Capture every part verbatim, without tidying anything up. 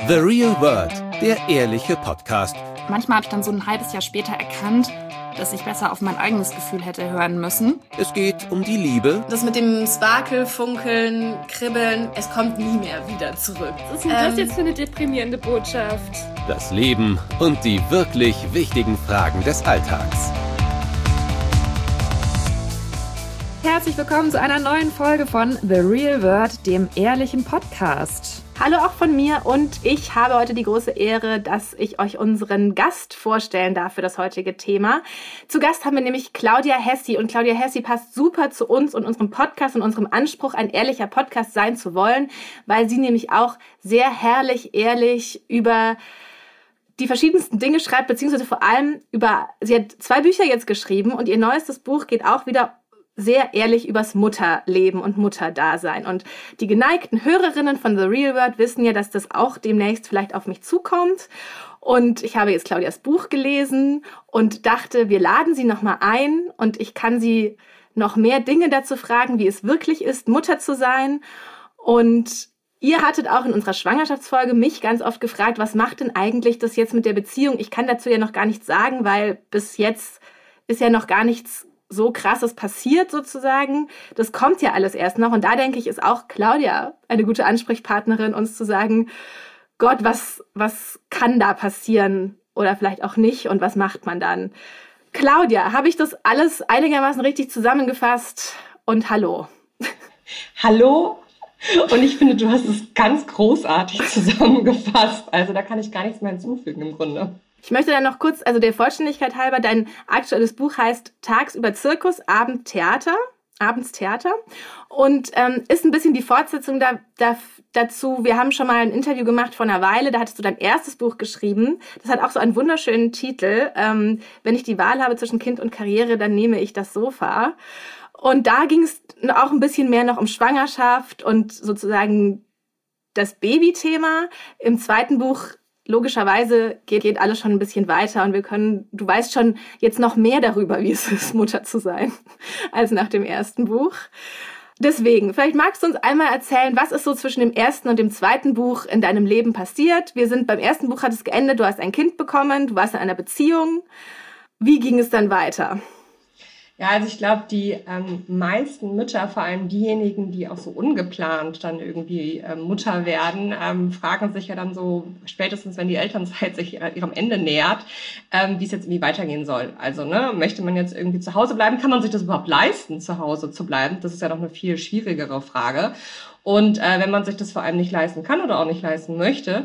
The Real World, der ehrliche Podcast. Manchmal habe ich dann so ein halbes Jahr später erkannt, dass ich besser auf mein eigenes Gefühl hätte hören müssen. Es geht um die Liebe. Das mit dem Sparkel, Funkeln, Kribbeln, es kommt nie mehr wieder zurück. Was ist denn ähm, das jetzt für eine deprimierende Botschaft? Das Leben und die wirklich wichtigen Fragen des Alltags. Herzlich willkommen zu einer neuen Folge von The Real World, dem ehrlichen Podcast. Hallo auch von mir und ich habe heute die große Ehre, dass ich euch unseren Gast vorstellen darf für das heutige Thema. Zu Gast haben wir nämlich Claudia Hessi und Claudia Hessi passt super zu uns und unserem Podcast und unserem Anspruch, ein ehrlicher Podcast sein zu wollen, weil sie nämlich auch sehr herrlich, ehrlich über die verschiedensten Dinge schreibt, beziehungsweise vor allem über, sie hat zwei Bücher jetzt geschrieben und ihr neuestes Buch geht auch wieder sehr ehrlich übers Mutterleben und Mutterdasein. Und die geneigten Hörerinnen von The Real World wissen ja, dass das auch demnächst vielleicht auf mich zukommt. Und ich habe jetzt Claudias Buch gelesen und dachte, wir laden sie nochmal ein und ich kann sie noch mehr Dinge dazu fragen, wie es wirklich ist, Mutter zu sein. Und ihr hattet auch in unserer Schwangerschaftsfolge mich ganz oft gefragt, was macht denn eigentlich das jetzt mit der Beziehung? Ich kann dazu ja noch gar nichts sagen, weil bis jetzt ist ja noch gar nichts so Krasses passiert sozusagen. Das kommt ja alles erst noch. Und da denke ich, ist auch Claudia eine gute Ansprechpartnerin, uns zu sagen, Gott, was, was kann da passieren oder vielleicht auch nicht und was macht man dann? Claudia, habe ich das alles einigermaßen richtig zusammengefasst? Und hallo. Hallo. Und ich finde, du hast es ganz großartig zusammengefasst. Also da kann ich gar nichts mehr hinzufügen im Grunde. Ich möchte dann noch kurz, also der Vollständigkeit halber, dein aktuelles Buch heißt Tagsüber Zirkus, Abend Theater, Abends Theater und ähm, ist ein bisschen die Fortsetzung da, da, dazu. Wir haben schon mal ein Interview gemacht vor einer Weile, da hattest du dein erstes Buch geschrieben. Das hat auch so einen wunderschönen Titel. Ähm, wenn ich die Wahl habe zwischen Kind und Karriere, dann nehme ich das Sofa. Und da ging es auch ein bisschen mehr noch um Schwangerschaft und sozusagen das Babythema. Im zweiten Buch logischerweise geht, geht alles schon ein bisschen weiter und wir können, du weißt schon jetzt noch mehr darüber, wie es ist, Mutter zu sein, als nach dem ersten Buch. Deswegen, vielleicht magst du uns einmal erzählen, was ist so zwischen dem ersten und dem zweiten Buch in deinem Leben passiert? Wir sind beim ersten Buch, hat es geendet, du hast ein Kind bekommen, du warst in einer Beziehung. Wie ging es dann weiter? Ja, also ich glaube, die ähm, meisten Mütter, vor allem diejenigen, die auch so ungeplant dann irgendwie ähm, Mutter werden, ähm, fragen sich ja dann so, spätestens wenn die Elternzeit sich ihrem Ende nähert, ähm, wie es jetzt irgendwie weitergehen soll. Also ne, möchte man jetzt irgendwie zu Hause bleiben? Kann man sich das überhaupt leisten, zu Hause zu bleiben? Das ist ja noch eine viel schwierigere Frage. Und äh, wenn man sich das vor allem nicht leisten kann oder auch nicht leisten möchte,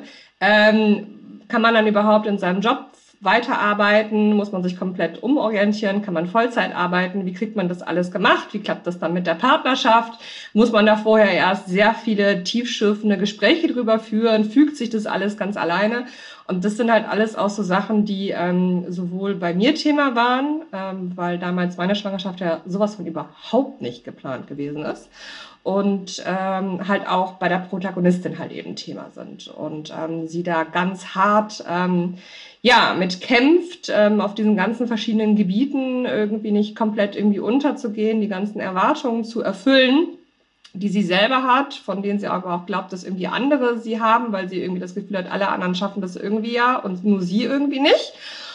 ähm, kann man dann überhaupt in seinem Job weiterarbeiten? Muss man sich komplett umorientieren? Kann man Vollzeit arbeiten? Wie kriegt man das alles gemacht? Wie klappt das dann mit der Partnerschaft? Muss man da vorher erst sehr viele tiefschürfende Gespräche drüber führen? Fügt sich das alles ganz alleine? Und das sind halt alles auch so Sachen, die ähm, sowohl bei mir Thema waren, ähm, weil damals meine Schwangerschaft ja sowas von überhaupt nicht geplant gewesen ist. Und ähm, halt auch bei der Protagonistin halt eben Thema sind. Und ähm, sie da ganz hart ähm, ja mit kämpft, ähm, auf diesen ganzen verschiedenen Gebieten irgendwie nicht komplett irgendwie unterzugehen, die ganzen Erwartungen zu erfüllen, die sie selber hat, von denen sie aber auch glaubt, dass irgendwie andere sie haben, weil sie irgendwie das Gefühl hat, alle anderen schaffen das irgendwie ja und nur sie irgendwie nicht.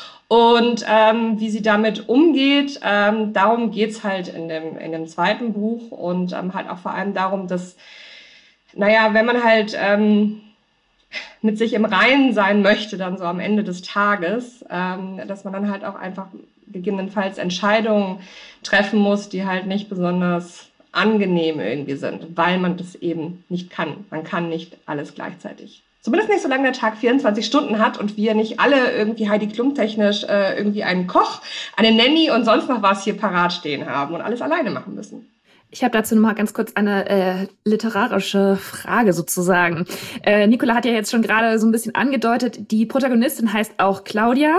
Und ähm, wie sie damit umgeht, ähm, darum geht's halt in dem in dem zweiten Buch und ähm, halt auch vor allem darum, dass, naja, wenn man halt ähm, mit sich im Reinen sein möchte, dann so am Ende des Tages, ähm, dass man dann halt auch einfach gegebenenfalls Entscheidungen treffen muss, die halt nicht besonders angenehm irgendwie sind, weil man das eben nicht kann. Man kann nicht alles gleichzeitig. Zumindest nicht, solange der Tag vierundzwanzig Stunden hat und wir nicht alle irgendwie Heidi Klum technisch äh, irgendwie einen Koch, eine Nanny und sonst noch was hier parat stehen haben und alles alleine machen müssen. Ich habe dazu noch mal ganz kurz eine äh, literarische Frage sozusagen. Äh, Nicola hat ja jetzt schon gerade so ein bisschen angedeutet, die Protagonistin heißt auch Claudia.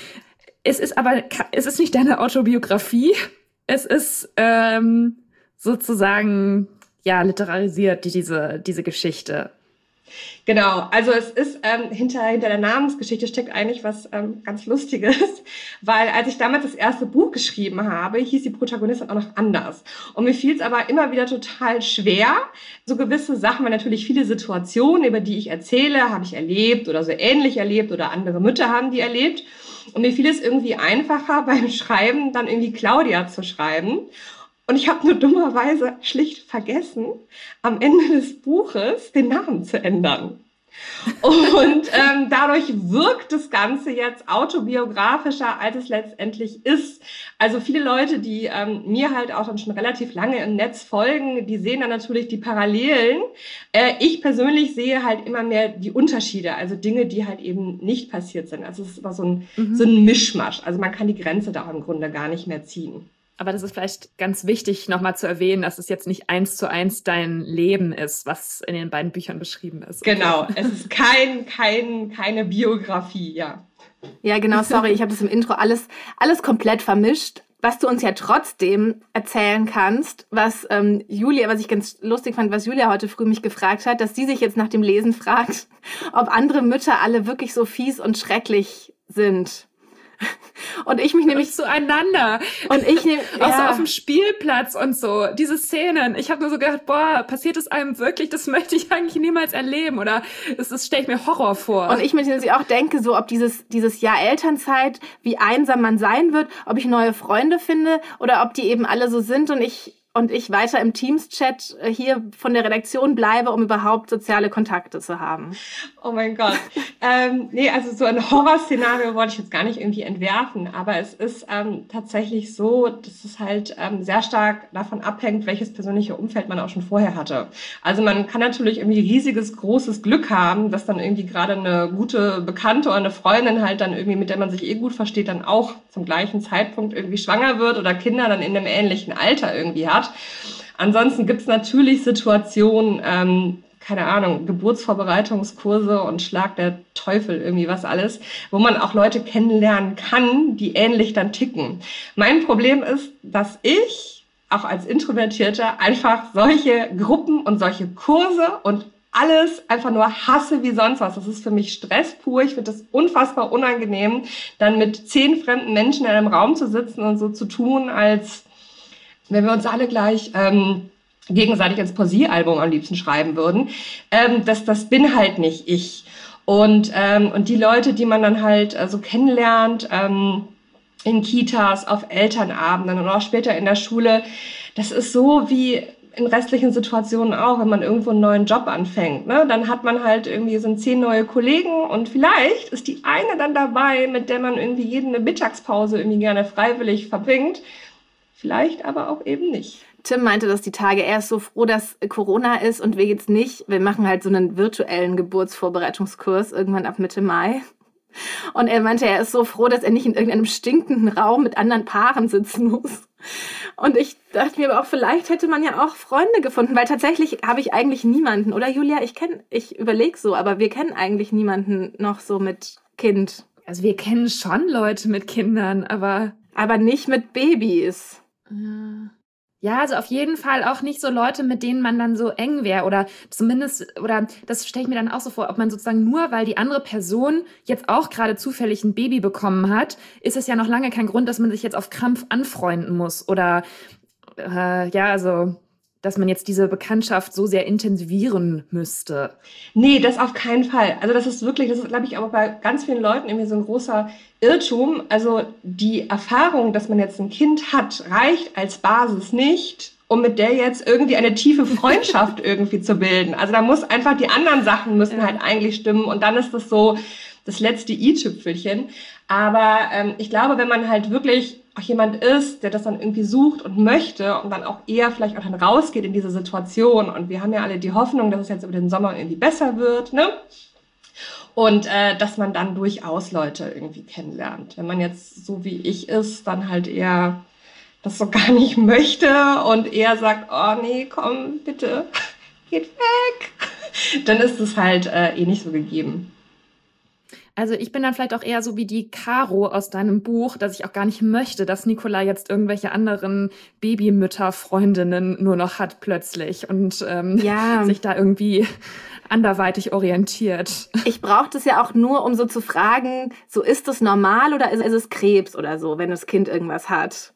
Es ist aber, es ist nicht deine Autobiografie. Es ist ähm, sozusagen, ja, literarisiert, die, diese, diese Geschichte. Genau, also es ist ähm, hinter, hinter der Namensgeschichte steckt eigentlich was ähm, ganz Lustiges, weil als ich damals das erste Buch geschrieben habe, hieß die Protagonistin auch noch anders. Und mir fiel es aber immer wieder total schwer, so gewisse Sachen, weil natürlich viele Situationen, über die ich erzähle, habe ich erlebt oder so ähnlich erlebt oder andere Mütter haben die erlebt. Und mir fiel es irgendwie einfacher beim Schreiben, dann irgendwie Claudia zu schreiben. Und ich habe nur dummerweise schlicht vergessen, am Ende des Buches den Namen zu ändern. Und ähm, dadurch wirkt das Ganze jetzt autobiografischer, als es letztendlich ist. Also viele Leute, die ähm, mir halt auch dann schon relativ lange im Netz folgen, die sehen dann natürlich die Parallelen. Äh, ich persönlich sehe halt immer mehr die Unterschiede, also Dinge, die halt eben nicht passiert sind. Also es ist immer so ein, mhm. so ein Mischmasch. Also man kann die Grenze da im Grunde gar nicht mehr ziehen. Aber das ist vielleicht ganz wichtig, nochmal zu erwähnen, dass es jetzt nicht eins zu eins dein Leben ist, was in den beiden Büchern beschrieben ist. Okay. Genau, es ist kein, kein, keine Biografie, ja. Ja, genau, sorry, ich habe das im Intro alles, alles komplett vermischt. Was du uns ja trotzdem erzählen kannst, was ähm, Julia, was ich ganz lustig fand, was Julia heute früh mich gefragt hat, dass sie sich jetzt nach dem Lesen fragt, ob andere Mütter alle wirklich so fies und schrecklich sind. Und ich mich nämlich zueinander und ich nehme auch ja. so auf dem Spielplatz und so diese Szenen. Ich habe nur so gedacht, boah, passiert es einem wirklich? Das möchte ich eigentlich niemals erleben oder das, das stelle ich mir Horror vor. Und ich mir natürlich auch denke, so ob dieses dieses Jahr Elternzeit, wie einsam man sein wird, ob ich neue Freunde finde oder ob die eben alle so sind und ich und ich weiter im Teams-Chat hier von der Redaktion bleibe, um überhaupt soziale Kontakte zu haben. Oh mein Gott. ähm, nee, also so ein Horrorszenario wollte ich jetzt gar nicht irgendwie entwerfen, aber es ist ähm, tatsächlich so, dass es halt ähm, sehr stark davon abhängt, welches persönliche Umfeld man auch schon vorher hatte. Also man kann natürlich irgendwie riesiges, großes Glück haben, dass dann irgendwie gerade eine gute Bekannte oder eine Freundin halt dann irgendwie, mit der man sich eh gut versteht, dann auch zum gleichen Zeitpunkt irgendwie schwanger wird oder Kinder dann in einem ähnlichen Alter irgendwie hat. Ansonsten gibt es natürlich Situationen, ähm, keine Ahnung, Geburtsvorbereitungskurse und Schlag der Teufel, irgendwie was alles, wo man auch Leute kennenlernen kann, die ähnlich dann ticken. Mein Problem ist, dass ich, auch als Introvertierte, einfach solche Gruppen und solche Kurse und alles einfach nur hasse wie sonst was. Das ist für mich Stress pur. Ich finde das unfassbar unangenehm, dann mit zehn fremden Menschen in einem Raum zu sitzen und so zu tun, als wenn wir uns alle gleich ähm, gegenseitig ins Poesiealbum am liebsten schreiben würden. Ähm, das, das bin halt nicht ich. Und, ähm, und die Leute, die man dann halt äh, so kennenlernt, ähm, in Kitas, auf Elternabenden und auch später in der Schule, das ist so wie in restlichen Situationen auch, wenn man irgendwo einen neuen Job anfängt, ne? Dann hat man halt irgendwie, sind zehn neue Kollegen und vielleicht ist die eine dann dabei, mit der man irgendwie jede Mittagspause irgendwie gerne freiwillig verbringt. Vielleicht aber auch eben nicht. Tim meinte das die Tage, er ist so froh, dass Corona ist und wir jetzt nicht, wir machen halt so einen virtuellen Geburtsvorbereitungskurs irgendwann ab Mitte Mai. Und er meinte, er ist so froh, dass er nicht in irgendeinem stinkenden Raum mit anderen Paaren sitzen muss. Und ich dachte mir aber auch, vielleicht hätte man ja auch Freunde gefunden, weil tatsächlich habe ich eigentlich niemanden, oder Julia, ich kenne, ich überlege so, aber wir kennen eigentlich niemanden noch so mit Kind. Also wir kennen schon Leute mit Kindern, aber... Aber nicht mit Babys. Ja, also auf jeden Fall auch nicht so Leute, mit denen man dann so eng wäre oder zumindest, oder das stelle ich mir dann auch so vor, ob man sozusagen nur, weil die andere Person jetzt auch gerade zufällig ein Baby bekommen hat, ist es ja noch lange kein Grund, dass man sich jetzt auf Krampf anfreunden muss oder äh, ja, also dass man jetzt diese Bekanntschaft so sehr intensivieren müsste. Nee, das auf keinen Fall. Also das ist wirklich, das ist, glaube ich, aber bei ganz vielen Leuten irgendwie so ein großer Irrtum. Also die Erfahrung, dass man jetzt ein Kind hat, reicht als Basis nicht, um mit der jetzt irgendwie eine tiefe Freundschaft irgendwie zu bilden. Also da muss einfach, die anderen Sachen müssen ja. halt eigentlich stimmen und dann ist das so das letzte i-Tüpfelchen. Aber ähm, ich glaube, wenn man halt wirklich auch jemand ist, der das dann irgendwie sucht und möchte und dann auch eher vielleicht auch dann rausgeht in diese Situation und wir haben ja alle die Hoffnung, dass es jetzt über den Sommer irgendwie besser wird, ne? Und äh, dass man dann durchaus Leute irgendwie kennenlernt. Wenn man jetzt so wie ich ist, dann halt eher das so gar nicht möchte und eher sagt, oh nee, komm, bitte, geht weg, dann ist es halt äh, eh nicht so gegeben. Also ich bin dann vielleicht auch eher so wie die Caro aus deinem Buch, dass ich auch gar nicht möchte, dass Nicola jetzt irgendwelche anderen Babymütter-Freundinnen nur noch hat plötzlich und ähm, ja. sich da irgendwie anderweitig orientiert. Ich brauche das ja auch nur, um so zu fragen, so ist das normal oder ist, ist es Krebs oder so, wenn das Kind irgendwas hat?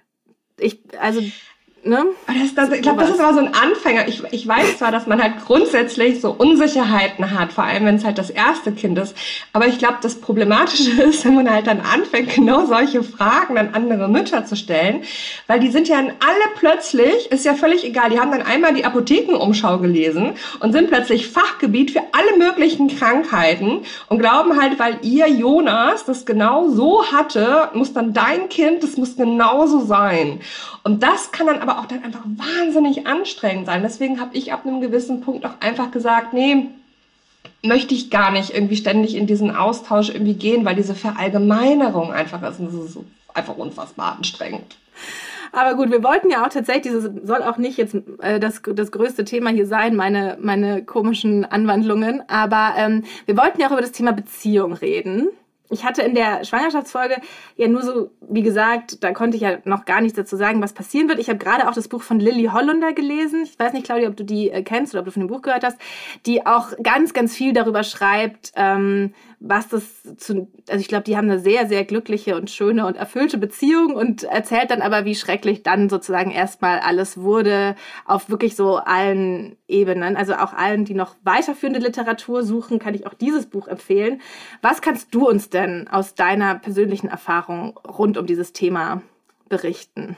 Ich, also... Ne? Das, das, ich glaube, das ist aber so ein Anfänger. Ich, ich weiß zwar, dass man halt grundsätzlich so Unsicherheiten hat, vor allem wenn es halt das erste Kind ist. Aber ich glaube, das Problematische ist, wenn man halt dann anfängt, genau solche Fragen an andere Mütter zu stellen, weil die sind ja alle plötzlich, ist ja völlig egal, die haben dann einmal die Apothekenumschau gelesen und sind plötzlich Fachgebiet für alle möglichen Krankheiten und glauben halt, weil ihr Jonas das genau so hatte, muss dann dein Kind, das muss genauso sein. Und das kann dann aber auch dann einfach wahnsinnig anstrengend sein. Deswegen habe ich ab einem gewissen Punkt auch einfach gesagt, nee, möchte ich gar nicht irgendwie ständig in diesen Austausch irgendwie gehen, weil diese Verallgemeinerung einfach ist. Und das ist einfach unfassbar anstrengend. Aber gut, wir wollten ja auch tatsächlich, das soll auch nicht jetzt äh, das, das größte Thema hier sein, meine, meine komischen Anwandlungen, aber ähm, wir wollten ja auch über das Thema Beziehung reden. Ich hatte in der Schwangerschaftsfolge ja nur so, wie gesagt, da konnte ich ja noch gar nichts dazu sagen, was passieren wird. Ich habe gerade auch das Buch von Lilly Hollunder gelesen. Ich weiß nicht, Claudia, ob du die äh, kennst oder ob du von dem Buch gehört hast, die auch ganz, ganz viel darüber schreibt, ähm, was das zu, also ich glaube, die haben eine sehr, sehr glückliche und schöne und erfüllte Beziehung und erzählt dann aber, wie schrecklich dann sozusagen erstmal alles wurde, auf wirklich so allen Ebenen. Also auch allen, die noch weiterführende Literatur suchen, kann ich auch dieses Buch empfehlen. Was kannst du uns denn aus deiner persönlichen Erfahrung rund um dieses Thema berichten?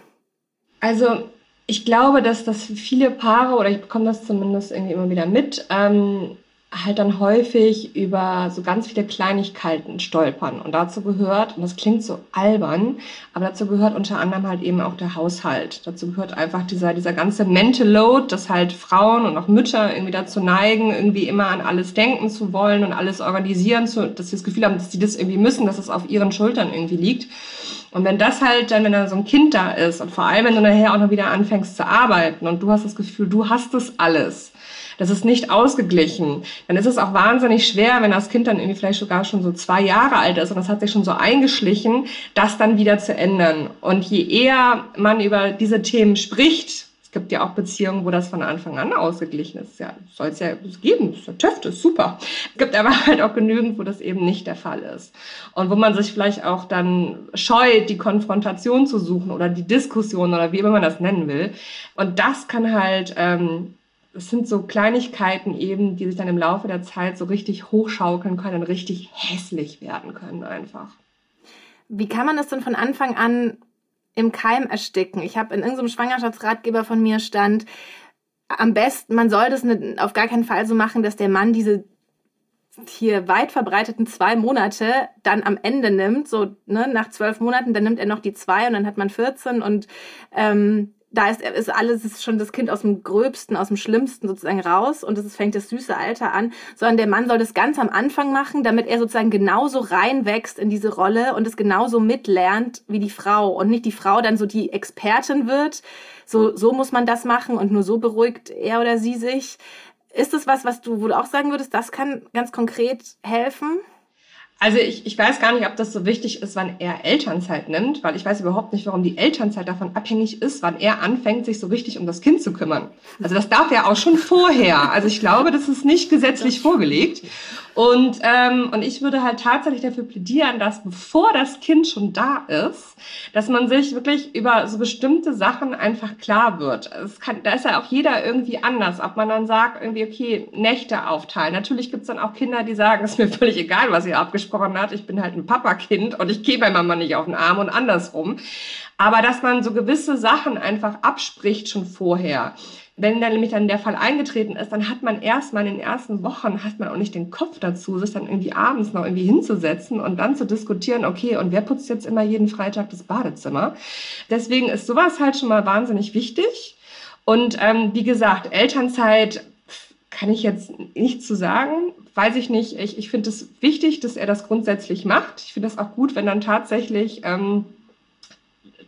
Also ich glaube, dass das viele Paare, oder ich bekomme das zumindest irgendwie immer wieder mit, ähm, halt dann häufig über so ganz viele Kleinigkeiten stolpern. Und dazu gehört, und das klingt so albern, aber dazu gehört unter anderem halt eben auch der Haushalt. Dazu gehört einfach dieser, dieser ganze Mental Load, dass halt Frauen und auch Mütter irgendwie dazu neigen, irgendwie immer an alles denken zu wollen und alles organisieren zu, dass sie das Gefühl haben, dass sie das irgendwie müssen, dass es auf ihren Schultern irgendwie liegt. Und wenn das halt dann, wenn da so ein Kind da ist und vor allem, wenn du nachher auch noch wieder anfängst zu arbeiten und du hast das Gefühl, du hast das alles, das ist nicht ausgeglichen, dann ist es auch wahnsinnig schwer, wenn das Kind dann irgendwie vielleicht sogar schon so zwei Jahre alt ist und das hat sich schon so eingeschlichen, das dann wieder zu ändern. Und je eher man über diese Themen spricht, es gibt ja auch Beziehungen, wo das von Anfang an ausgeglichen ist, ja, soll es ja geben, das ist ja TÜV, das ist super. Es gibt aber halt auch genügend, wo das eben nicht der Fall ist. Und wo man sich vielleicht auch dann scheut, die Konfrontation zu suchen oder die Diskussion oder wie immer man das nennen will. Und das kann halt... ähm, es sind so Kleinigkeiten eben, die sich dann im Laufe der Zeit so richtig hochschaukeln können und richtig hässlich werden können einfach. Wie kann man das denn von Anfang an im Keim ersticken? Ich habe in irgendeinem Schwangerschaftsratgeber von mir stand, am besten, man soll das nicht, auf gar keinen Fall so machen, dass der Mann diese hier weit verbreiteten zwei Monate dann am Ende nimmt, so ne, nach zwölf Monaten, dann nimmt er noch die zwei und dann hat man vierzehn und ähm, da ist, ist alles, ist schon das Kind aus dem Gröbsten, aus dem Schlimmsten sozusagen raus und es fängt das süße Alter an, sondern der Mann soll das ganz am Anfang machen, damit er sozusagen genauso reinwächst in diese Rolle und es genauso mitlernt wie die Frau und nicht die Frau dann so die Expertin wird, so, so muss man das machen und nur so beruhigt er oder sie sich. Ist das was, was du, wo du auch sagen würdest, das kann ganz konkret helfen? Also ich, ich weiß gar nicht, ob das so wichtig ist, wann er Elternzeit nimmt, weil ich weiß überhaupt nicht, warum die Elternzeit davon abhängig ist, wann er anfängt, sich so richtig um das Kind zu kümmern. Also das darf er auch schon vorher. Also ich glaube, das ist nicht gesetzlich vorgelegt. Und ähm, und ich würde halt tatsächlich dafür plädieren, dass bevor das Kind schon da ist, dass man sich wirklich über so bestimmte Sachen einfach klar wird. Es kann, da ist ja auch jeder irgendwie anders, ob man dann sagt, irgendwie, okay, Nächte aufteilen. Natürlich gibt's dann auch Kinder, die sagen, es ist mir völlig egal, was ihr abgesprochen habt, ich bin halt ein Papakind und ich gehe bei Mama nicht auf den Arm und andersrum. Aber dass man so gewisse Sachen einfach abspricht schon vorher. Wenn dann nämlich dann der Fall eingetreten ist, dann hat man erstmal in den ersten Wochen, hat man auch nicht den Kopf dazu, sich dann irgendwie abends noch irgendwie hinzusetzen und dann zu diskutieren, okay, und wer putzt jetzt immer jeden Freitag das Badezimmer? Deswegen ist sowas halt schon mal wahnsinnig wichtig. Und ähm, wie gesagt, Elternzeit kann ich jetzt nichts zu sagen, weiß ich nicht. Ich, ich finde es wichtig, dass er das grundsätzlich macht. Ich finde es auch gut, wenn dann tatsächlich... Ähm,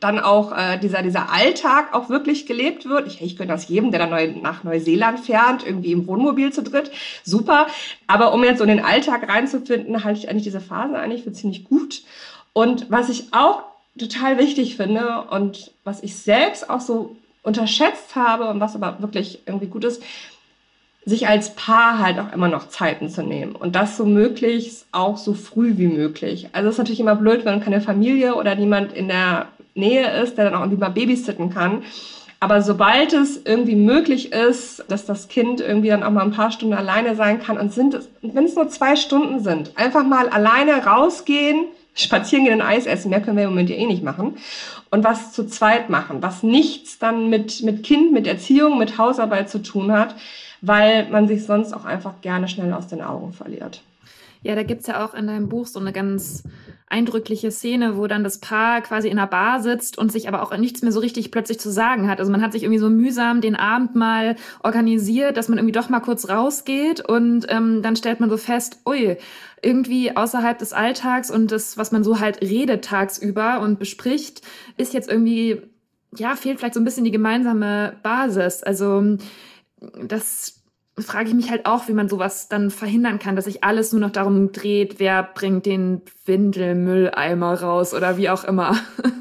dann auch äh, dieser dieser Alltag auch wirklich gelebt wird. Ich, ich gönne das jedem, der dann neu, nach Neuseeland fährt, irgendwie im Wohnmobil zu dritt, super. Aber um jetzt so in den Alltag reinzufinden, halte ich eigentlich diese Phase eigentlich für ziemlich gut. Und was ich auch total wichtig finde und was ich selbst auch so unterschätzt habe und was aber wirklich irgendwie gut ist, sich als Paar halt auch immer noch Zeiten zu nehmen und das so möglichst auch so früh wie möglich. Also es ist natürlich immer blöd, wenn keine Familie oder niemand in der Nähe ist, der dann auch irgendwie mal babysitten kann. Aber sobald es irgendwie möglich ist, dass das Kind irgendwie dann auch mal ein paar Stunden alleine sein kann und sind es, wenn es nur zwei Stunden sind, einfach mal alleine rausgehen, spazieren gehen und Eis essen, mehr können wir im Moment ja eh nicht machen, und was zu zweit machen, was nichts dann mit, mit Kind, mit Erziehung, mit Hausarbeit zu tun hat, weil man sich sonst auch einfach gerne schnell aus den Augen verliert. Ja, da gibt's ja auch in deinem Buch so eine ganz eindrückliche Szene, wo dann das Paar quasi in einer Bar sitzt und sich aber auch nichts mehr so richtig plötzlich zu sagen hat. Also man hat sich irgendwie so mühsam den Abend mal organisiert, dass man irgendwie doch mal kurz rausgeht und ähm, dann stellt man so fest, ui, irgendwie außerhalb des Alltags und das, was man so halt redet tagsüber und bespricht, ist jetzt irgendwie, ja, fehlt vielleicht so ein bisschen die gemeinsame Basis. Also das frage ich mich halt auch, wie man sowas dann verhindern kann, dass sich alles nur noch darum dreht, wer bringt den Windelmülleimer raus oder wie auch immer.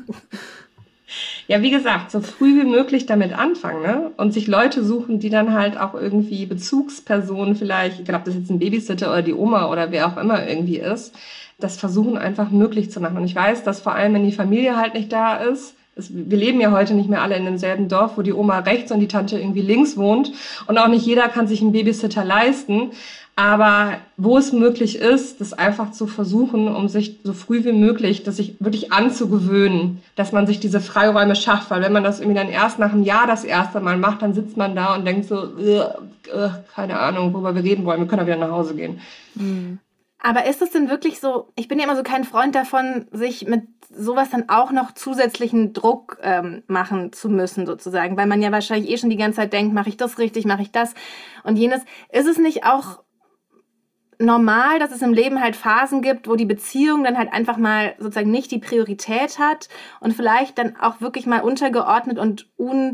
Ja, wie gesagt, so früh wie möglich damit anfangen, ne? Und sich Leute suchen, die dann halt auch irgendwie Bezugspersonen vielleicht, egal ob das jetzt ein Babysitter oder die Oma oder wer auch immer irgendwie ist, das versuchen einfach möglich zu machen. Und ich weiß, dass vor allem, wenn die Familie halt nicht da ist, es, wir leben ja heute nicht mehr alle in demselben Dorf, wo die Oma rechts und die Tante irgendwie links wohnt. Und auch nicht jeder kann sich einen Babysitter leisten. Aber wo es möglich ist, das einfach zu versuchen, um sich so früh wie möglich, das sich wirklich anzugewöhnen, dass man sich diese Freiräume schafft. Weil wenn man das irgendwie dann erst nach einem Jahr das erste Mal macht, dann sitzt man da und denkt so, äh, äh, keine Ahnung, worüber wir reden wollen, wir können auch wieder nach Hause gehen. Mhm. Aber ist es denn wirklich so, ich bin ja immer so kein Freund davon, sich mit sowas dann auch noch zusätzlichen Druck ähm, machen zu müssen sozusagen, weil man ja wahrscheinlich eh schon die ganze Zeit denkt, mache ich das richtig, mache ich das und jenes. Ist es nicht auch normal, dass es im Leben halt Phasen gibt, wo die Beziehung dann halt einfach mal sozusagen nicht die Priorität hat und vielleicht dann auch wirklich mal untergeordnet und un,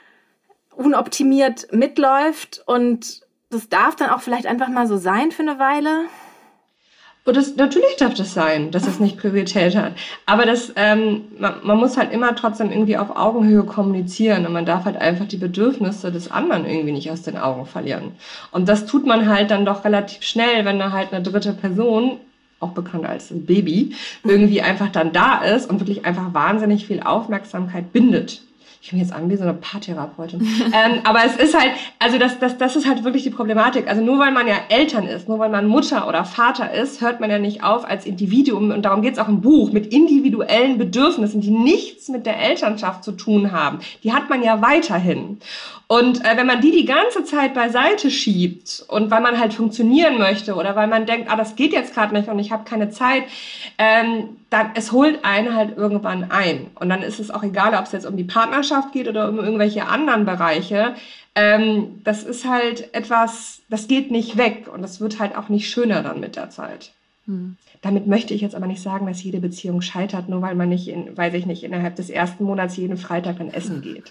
unoptimiert mitläuft und das darf dann auch vielleicht einfach mal so sein für eine Weile? Und das, natürlich darf das sein, dass es nicht Priorität hat. Aber das, ähm, man, man muss halt immer trotzdem irgendwie auf Augenhöhe kommunizieren und man darf halt einfach die Bedürfnisse des anderen irgendwie nicht aus den Augen verlieren. Und das tut man halt dann doch relativ schnell, wenn da halt eine dritte Person, auch bekannt als Baby, irgendwie einfach dann da ist und wirklich einfach wahnsinnig viel Aufmerksamkeit bindet. Ich bin jetzt an wie so eine Paartherapeutin. ähm, aber es ist halt, also das, das, das ist halt wirklich die Problematik. Also nur weil man ja Eltern ist, nur weil man Mutter oder Vater ist, hört man ja nicht auf als Individuum. Und darum geht es auch im Buch, mit individuellen Bedürfnissen, die nichts mit der Elternschaft zu tun haben. Die hat man ja weiterhin. Und äh, wenn man die die ganze Zeit beiseite schiebt und weil man halt funktionieren möchte oder weil man denkt, ah, das geht jetzt gerade nicht und ich habe keine Zeit, ähm, dann es holt einen halt irgendwann ein. Und dann ist es auch egal, ob es jetzt um die Partnerschaft geht oder um irgendwelche anderen Bereiche. Ähm, das ist halt etwas, das geht nicht weg und das wird halt auch nicht schöner dann mit der Zeit. Hm. Damit möchte ich jetzt aber nicht sagen, dass jede Beziehung scheitert, nur weil man nicht, in, weiß ich nicht, innerhalb des ersten Monats jeden Freitag dann essen geht.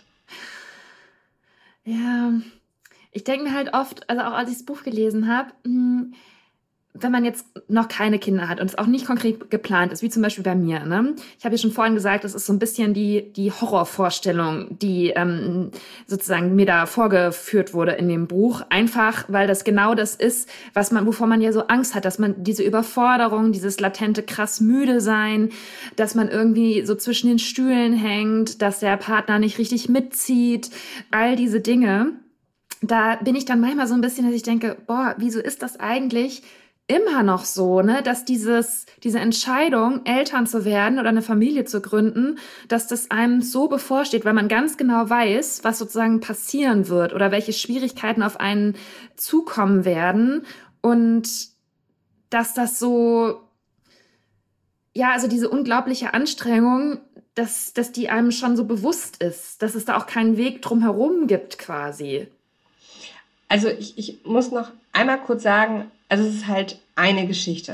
Ja, ich denke mir halt oft, also auch als ich das Buch gelesen habe, wenn man jetzt noch keine Kinder hat und es auch nicht konkret geplant ist, wie zum Beispiel bei mir, ne? Ich habe ja schon vorhin gesagt, das ist so ein bisschen die, die Horrorvorstellung, die ähm, sozusagen mir da vorgeführt wurde in dem Buch. Einfach, weil das genau das ist, was man, wovor man ja so Angst hat, dass man diese Überforderung, dieses latente krass müde sein, dass man irgendwie so zwischen den Stühlen hängt, dass der Partner nicht richtig mitzieht, all diese Dinge. Da bin ich dann manchmal so ein bisschen, dass ich denke, boah, wieso ist das eigentlich immer noch so, ne, dass dieses, diese Entscheidung, Eltern zu werden oder eine Familie zu gründen, dass das einem so bevorsteht, weil man ganz genau weiß, was sozusagen passieren wird oder welche Schwierigkeiten auf einen zukommen werden und dass das so, ja, also diese unglaubliche Anstrengung, dass, dass die einem schon so bewusst ist, dass es da auch keinen Weg drumherum gibt quasi. Also ich, ich muss noch einmal kurz sagen, also es ist halt eine Geschichte, ne?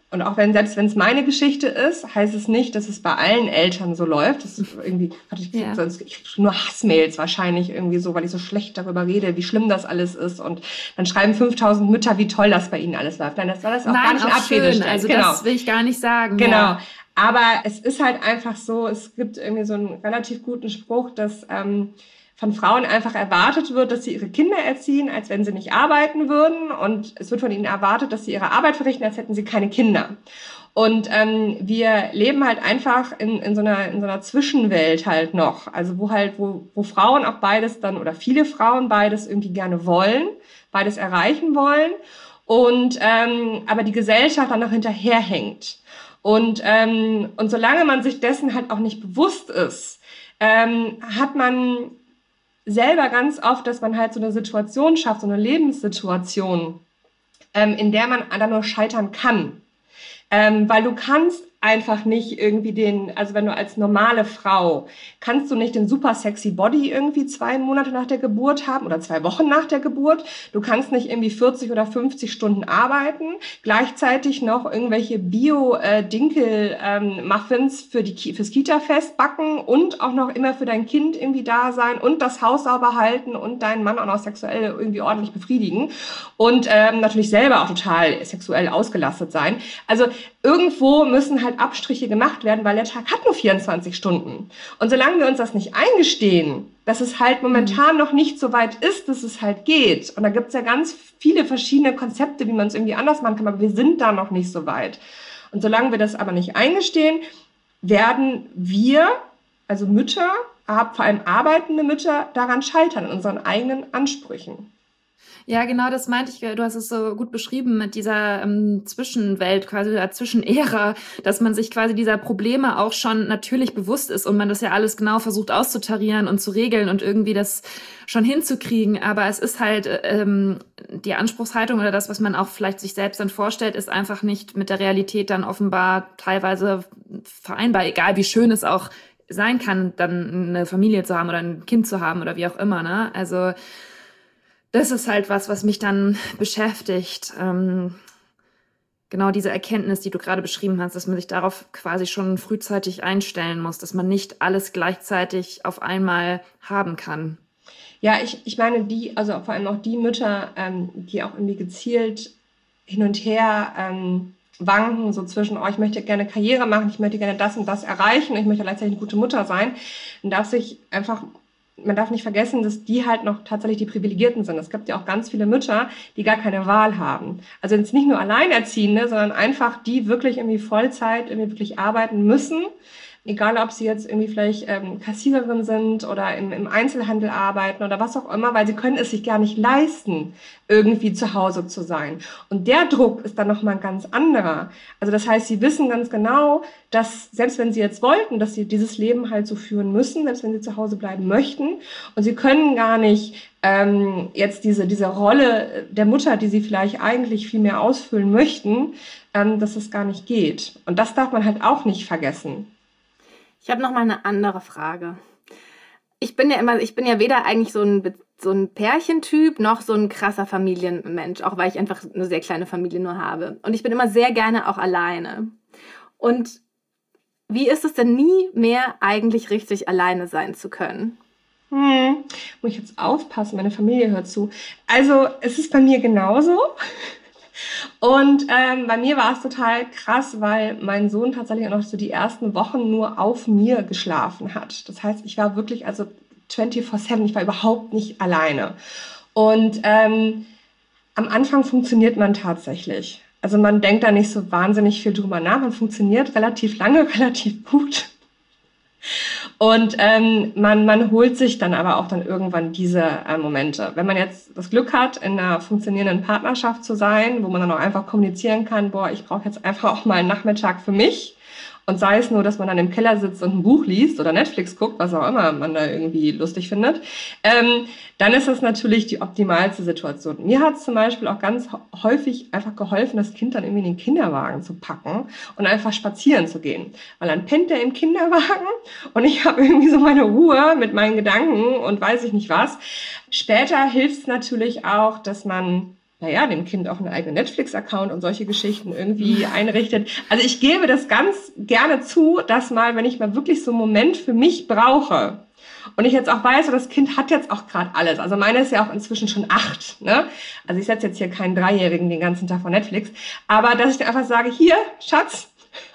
Und auch wenn, selbst wenn es meine Geschichte ist, heißt es nicht, dass es bei allen Eltern so läuft. Das ist irgendwie, ich kriege ja. nur Hassmails wahrscheinlich irgendwie so, weil ich so schlecht darüber rede, wie schlimm das alles ist. Und dann schreiben fünftausend Mütter, wie toll das bei ihnen alles läuft. Nein, das soll das auch Nein, gar nicht in Abrede stellen. Also genau. das will ich gar nicht sagen. Genau. Ja. Aber es ist halt einfach so, es gibt irgendwie so einen relativ guten Spruch, dass ähm, von Frauen einfach erwartet wird, dass sie ihre Kinder erziehen, als wenn sie nicht arbeiten würden. Und es wird von ihnen erwartet, dass sie ihre Arbeit verrichten, als hätten sie keine Kinder. Und ähm, wir leben halt einfach in, in so einer in so einer Zwischenwelt halt noch. Also wo halt, wo, wo Frauen auch beides dann, oder viele Frauen beides irgendwie gerne wollen, beides erreichen wollen. Und ähm, aber die Gesellschaft dann noch hinterherhängt. Und ähm, und solange man sich dessen halt auch nicht bewusst ist, ähm, hat man selber ganz oft, dass man halt so eine Situation schafft, so eine Lebenssituation, ähm, in der man dann nur scheitern kann. Ähm, weil du kannst einfach nicht irgendwie den, also wenn du als normale Frau, kannst du nicht den super sexy Body irgendwie zwei Monate nach der Geburt haben oder zwei Wochen nach der Geburt. Du kannst nicht irgendwie vierzig oder fünfzig Stunden arbeiten, gleichzeitig noch irgendwelche Bio-Dinkel-Muffins für die fürs Kita-Fest backen und auch noch immer für dein Kind irgendwie da sein und das Haus sauber halten und deinen Mann auch noch sexuell irgendwie ordentlich befriedigen und ähm, natürlich selber auch total sexuell ausgelastet sein. Also irgendwo müssen halt Abstriche gemacht werden, weil der Tag hat nur vierundzwanzig Stunden. Und solange wir uns das nicht eingestehen, dass es halt momentan noch nicht so weit ist, dass es halt geht. Und da gibt's ja ganz viele verschiedene Konzepte, wie man es irgendwie anders machen kann, aber wir sind da noch nicht so weit. Und solange wir das aber nicht eingestehen, werden wir, also Mütter, vor allem arbeitende Mütter, daran scheitern, in unseren eigenen Ansprüchen. Ja, genau, das meinte ich. Du hast es so gut beschrieben mit dieser ähm, Zwischenwelt, quasi der Zwischenära, dass man sich quasi dieser Probleme auch schon natürlich bewusst ist und man das ja alles genau versucht auszutarieren und zu regeln und irgendwie das schon hinzukriegen. Aber es ist halt ähm, die Anspruchshaltung oder das, was man auch vielleicht sich selbst dann vorstellt, ist einfach nicht mit der Realität dann offenbar teilweise vereinbar, egal wie schön es auch sein kann, dann eine Familie zu haben oder ein Kind zu haben oder wie auch immer, ne? Also das ist halt was, was mich dann beschäftigt. Ähm, genau diese Erkenntnis, die du gerade beschrieben hast, dass man sich darauf quasi schon frühzeitig einstellen muss, dass man nicht alles gleichzeitig auf einmal haben kann. Ja, ich, ich meine, die, also vor allem auch die Mütter, ähm, die auch irgendwie gezielt hin und her ähm, wanken, so zwischen, oh, ich möchte gerne Karriere machen, ich möchte gerne das und das erreichen, ich möchte gleichzeitig eine gute Mutter sein, dann darf sich einfach man darf nicht vergessen, dass die halt noch tatsächlich die Privilegierten sind. Es gibt ja auch ganz viele Mütter, die gar keine Wahl haben. Also jetzt nicht nur Alleinerziehende, sondern einfach die wirklich irgendwie Vollzeit irgendwie wirklich arbeiten müssen. Egal, ob sie jetzt irgendwie vielleicht ähm, Kassiererin sind oder im, im Einzelhandel arbeiten oder was auch immer, weil sie können es sich gar nicht leisten, irgendwie zu Hause zu sein. Und der Druck ist dann nochmal ein ganz anderer. Also das heißt, sie wissen ganz genau, dass selbst wenn sie jetzt wollten, dass sie dieses Leben halt so führen müssen, selbst wenn sie zu Hause bleiben möchten, und sie können gar nicht ähm, jetzt diese diese Rolle der Mutter, die sie vielleicht eigentlich viel mehr ausfüllen möchten, ähm, dass es gar nicht geht. Und das darf man halt auch nicht vergessen. Ich habe noch mal eine andere Frage. Ich bin ja immer, ich bin ja weder eigentlich so ein so ein Pärchentyp noch so ein krasser Familienmensch, auch weil ich einfach eine sehr kleine Familie nur habe. Und ich bin immer sehr gerne auch alleine. Und wie ist es denn nie mehr eigentlich richtig, alleine sein zu können? Hm, muss ich jetzt aufpassen, meine Familie hört zu. Also es ist bei mir genauso. Und ähm, bei mir war es total krass, weil mein Sohn tatsächlich auch noch so die ersten Wochen nur auf mir geschlafen hat. Das heißt, ich war wirklich also vierundzwanzig sieben, ich war überhaupt nicht alleine. Und ähm, am Anfang funktioniert man tatsächlich. Also man denkt da nicht so wahnsinnig viel drüber nach. Man funktioniert relativ lange, relativ gut. Und ähm, man man holt sich dann aber auch dann irgendwann diese äh, Momente. Wenn man jetzt das Glück hat, in einer funktionierenden Partnerschaft zu sein, wo man dann auch einfach kommunizieren kann, boah, ich brauche jetzt einfach auch mal einen Nachmittag für mich. Und sei es nur, dass man dann im Keller sitzt und ein Buch liest oder Netflix guckt, was auch immer man da irgendwie lustig findet, ähm, dann ist das natürlich die optimalste Situation. Mir hat es zum Beispiel auch ganz häufig einfach geholfen, das Kind dann irgendwie in den Kinderwagen zu packen und einfach spazieren zu gehen. Weil dann pennt er im Kinderwagen und ich habe irgendwie so meine Ruhe mit meinen Gedanken und weiß ich nicht was. Später hilft es natürlich auch, dass man naja, dem Kind auch einen eigenen Netflix-Account und solche Geschichten irgendwie einrichtet. Also ich gebe das ganz gerne zu, dass mal, wenn ich mal wirklich so einen Moment für mich brauche und ich jetzt auch weiß, so das Kind hat jetzt auch gerade alles. Also meine ist ja auch inzwischen schon acht, ne? Also ich setze jetzt hier keinen Dreijährigen den ganzen Tag vor Netflix. Aber dass ich dann einfach sage, hier, Schatz,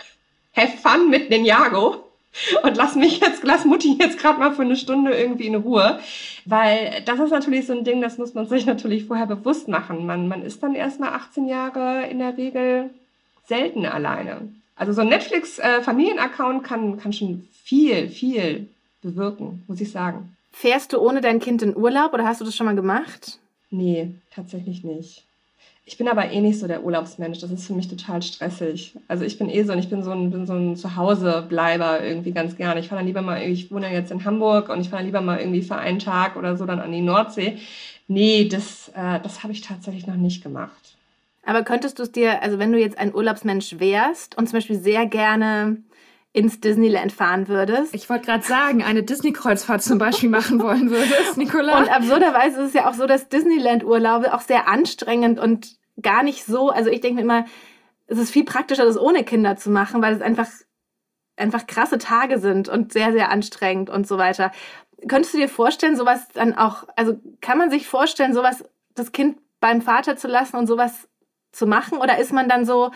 have fun mit Ninjago. Und lass mich jetzt, lass Mutti jetzt gerade mal für eine Stunde irgendwie in Ruhe. Weil das ist natürlich so ein Ding, das muss man sich natürlich vorher bewusst machen. Man, man ist dann erstmal achtzehn Jahre in der Regel selten alleine. Also so ein Netflix-Familienaccount kann, kann schon viel, viel bewirken, muss ich sagen. Fährst du ohne dein Kind in Urlaub oder hast du das schon mal gemacht? Nee, tatsächlich nicht. Ich bin aber eh nicht so der Urlaubsmensch. Das ist für mich total stressig. Also ich bin eh so, und ich bin so ein, bin so ein Zuhausebleiber irgendwie ganz gerne. Ich fahre dann lieber mal, ich wohne jetzt in Hamburg und ich fahre dann lieber mal irgendwie für einen Tag oder so dann an die Nordsee. Nee, das, äh, das habe ich tatsächlich noch nicht gemacht. Aber könntest du es dir, also wenn du jetzt ein Urlaubsmensch wärst und zum Beispiel sehr gerne ins Disneyland fahren würdest. Ich wollte gerade sagen, eine Disney-Kreuzfahrt zum Beispiel machen wollen würdest, Nicola. Und absurderweise ist es ja auch so, dass Disneyland-Urlaube auch sehr anstrengend und gar nicht so, also ich denke mir immer, es ist viel praktischer, das ohne Kinder zu machen, weil es einfach, einfach krasse Tage sind und sehr, sehr anstrengend und so weiter. Könntest du dir vorstellen, sowas dann auch, also kann man sich vorstellen, sowas, das Kind beim Vater zu lassen und sowas zu machen? Oder ist man dann so,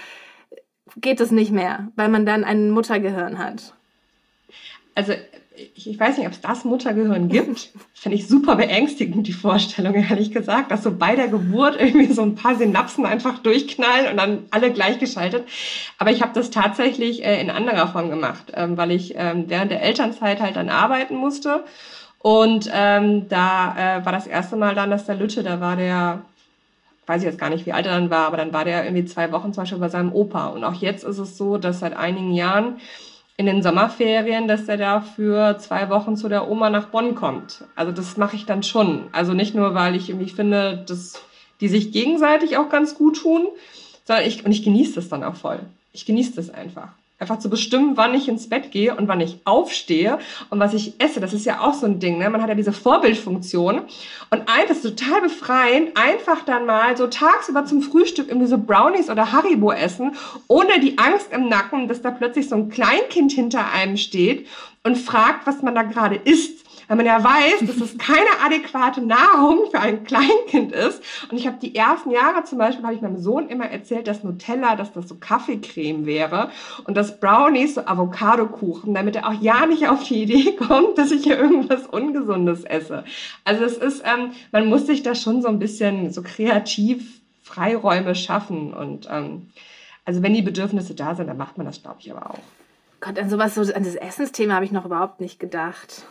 geht es nicht mehr, weil man dann ein Muttergehirn hat? Also ich, ich weiß nicht, ob es das Muttergehirn gibt. Finde ich super beängstigend, die Vorstellung, ehrlich gesagt, dass so bei der Geburt irgendwie so ein paar Synapsen einfach durchknallen und dann alle gleichgeschaltet. Aber ich habe das tatsächlich äh, in anderer Form gemacht, ähm, weil ich ähm, während der Elternzeit halt dann arbeiten musste. Und ähm, da äh, war das erste Mal dann, dass der Lütte, da war der, weiß ich jetzt gar nicht, wie alt er dann war, aber dann war der irgendwie zwei Wochen zum Beispiel bei seinem Opa. Und auch jetzt ist es so, dass seit einigen Jahren in den Sommerferien, dass der da für zwei Wochen zu der Oma nach Bonn kommt. Also das mache ich dann schon. Also nicht nur, weil ich irgendwie finde, dass die sich gegenseitig auch ganz gut tun, sondern ich, und ich genieße das dann auch voll. Ich genieße das einfach. Einfach zu bestimmen, wann ich ins Bett gehe und wann ich aufstehe und was ich esse. Das ist ja auch so ein Ding, ne? Man hat ja diese Vorbildfunktion. Und eins ist total befreiend, einfach dann mal so tagsüber zum Frühstück irgendwie so Brownies oder Haribo essen, ohne die Angst im Nacken, dass da plötzlich so ein Kleinkind hinter einem steht und fragt, was man da gerade isst. Weil man ja weiß, dass es keine adäquate Nahrung für ein Kleinkind ist. Und ich habe die ersten Jahre zum Beispiel, habe ich meinem Sohn immer erzählt, dass Nutella, dass das so Kaffeecreme wäre und dass Brownies so Avocadokuchen, damit er auch ja nicht auf die Idee kommt, dass ich hier irgendwas Ungesundes esse. Also es ist, ähm, man muss sich da schon so ein bisschen so kreativ Freiräume schaffen. Und ähm, also wenn die Bedürfnisse da sind, dann macht man das, glaube ich, aber auch. Gott, an sowas, so an das Essensthema habe ich noch überhaupt nicht gedacht.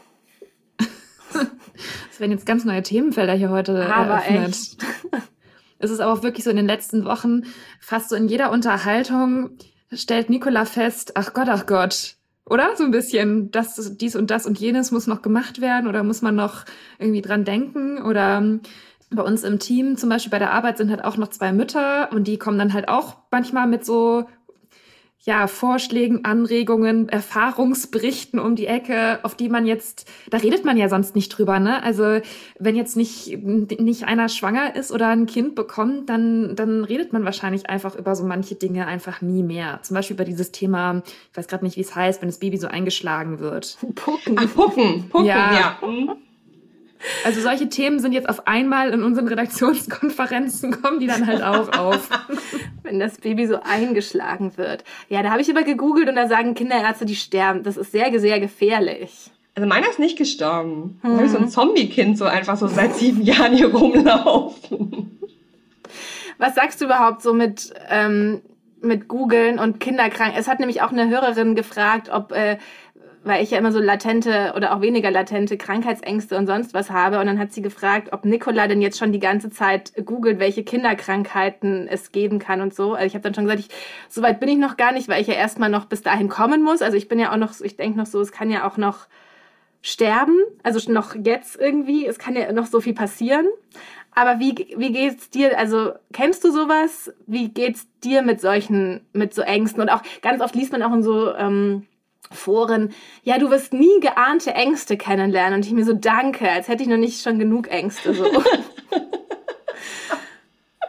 Das werden jetzt ganz neue Themenfelder hier heute aber eröffnet. Echt. Es ist aber auch wirklich so in den letzten Wochen, fast so in jeder Unterhaltung stellt Nicola fest, ach Gott, ach Gott, oder? So ein bisschen, das, dies und das und jenes muss noch gemacht werden oder muss man noch irgendwie dran denken oder bei uns im Team, zum Beispiel bei der Arbeit, sind halt auch noch zwei Mütter und die kommen dann halt auch manchmal mit so ja, Vorschlägen, Anregungen, Erfahrungsberichten um die Ecke, auf die man jetzt, da redet man ja sonst nicht drüber, ne? Also wenn jetzt nicht, nicht einer schwanger ist oder ein Kind bekommt, dann, dann redet man wahrscheinlich einfach über so manche Dinge einfach nie mehr. Zum Beispiel über dieses Thema, ich weiß gerade nicht, wie es heißt, wenn das Baby so eingeschlagen wird. Pucken. Ach, Pucken, Pucken, ja. ja. Also solche Themen sind jetzt auf einmal in unseren Redaktionskonferenzen, kommen die dann halt auch auf. Wenn das Baby so eingeschlagen wird. Ja, da habe ich aber gegoogelt und da sagen Kinderärzte, die sterben. Das ist sehr, sehr gefährlich. Also meiner ist nicht gestorben. Hm. Da habe ich so ein Zombie-Kind so einfach so seit sieben Jahren hier rumlaufen. Was sagst du überhaupt so mit, ähm, mit Googeln und Kinderkrank? Es hat nämlich auch eine Hörerin gefragt, ob... Äh, weil ich ja immer so latente oder auch weniger latente Krankheitsängste und sonst was habe. Und dann hat sie gefragt, ob Nicola denn jetzt schon die ganze Zeit googelt, welche Kinderkrankheiten es geben kann und so. Also ich habe dann schon gesagt, ich, so weit bin ich noch gar nicht, weil ich ja erstmal noch bis dahin kommen muss. Also ich bin ja auch noch, ich denke noch so, es kann ja auch noch sterben, also noch jetzt irgendwie, es kann ja noch so viel passieren. Aber wie, wie geht's dir, also kennst du sowas? Wie geht's dir mit solchen, mit so Ängsten? Und auch ganz oft liest man auch in so... Ähm, Foren, ja, du wirst nie geahnte Ängste kennenlernen. Und ich mir so, danke, als hätte ich noch nicht schon genug Ängste. So.